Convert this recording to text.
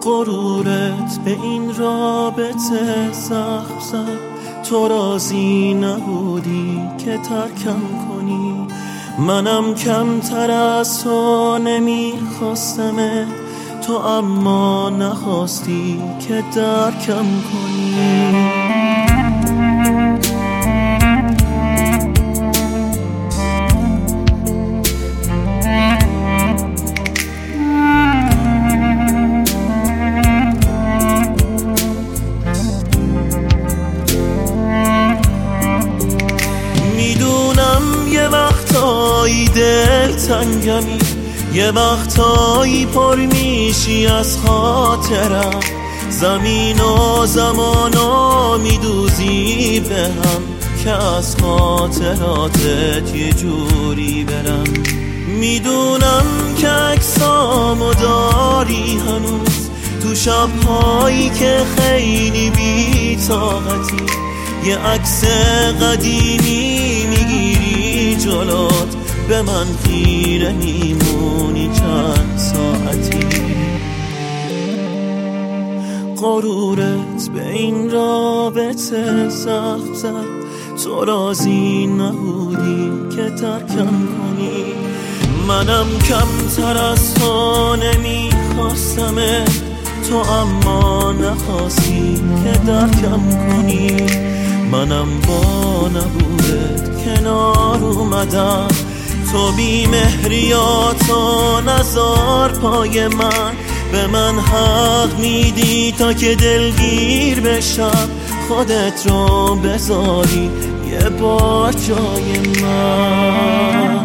غرورت به این رابطه زخم زد، تو راضی نبودی که ترکم کنی، منم کمتر از تو نمیخواستمه، تو اما نخواستی که درکم کنی. یه وقتایی دلتنگمی، یه وقتایی پر میشی از خاطرم، زمین و زمانا میدوزی به هم که از خاطراتت یه جوری برم. میدونم که عکسامو داری هنوز تو شبهایی که خیلی بی‌طاقتی، یه عکس قدیمی میگیری جلوت، به من خیره میمونی چند ساعتی. غرورت به این رابطه زخم زد، تو راضی نبودی که ترکم کنی، منم کمتر از تو نمیخواستمه، تو اما نخواستی که درکم کنی، منم با نبودت کنار اومدم، تو بی مهریاتو نزار پای من، به من حق میدی تا که دلگیر بشم، خودت رو بذاری یه بار جای من.